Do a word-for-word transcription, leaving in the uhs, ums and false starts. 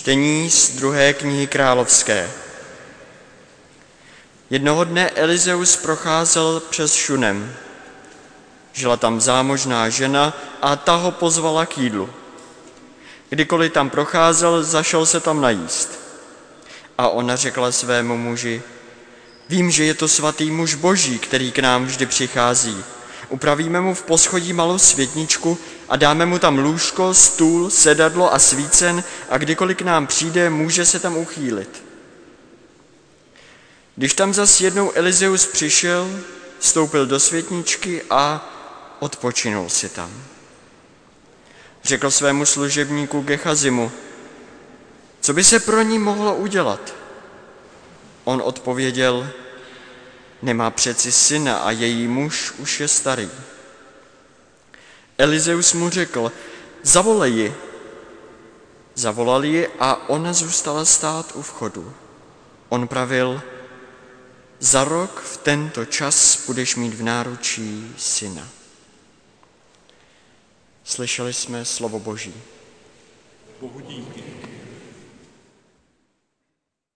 Čtení z druhé knihy Královské. Jednoho dne Elizeus procházel přes Šunem. Žila tam zámožná žena a ta ho pozvala k jídlu. Kdykoliv tam procházel, zašel se tam najíst. A ona řekla svému muži: Vím, že je to svatý muž Boží, který k nám vždy přichází. Upravíme mu v poschodí malou světničku a dáme mu tam lůžko, stůl, sedadlo a svícen a kdykoliv k nám přijde, může se tam uchýlit. Když tam zas jednou Elizeus přišel, vstoupil do světničky a odpočinul si tam. Řekl svému služebníku Gechazimu: Co by se pro ní mohlo udělat? On odpověděl: Nemá přeci syna a její muž už je starý. Elizeus mu řekl: Zavolej ji. Zavolal ji a ona zůstala stát u vchodu. On pravil: Za rok v tento čas budeš mít v náručí syna. Slyšeli jsme slovo Boží. Bohu díky.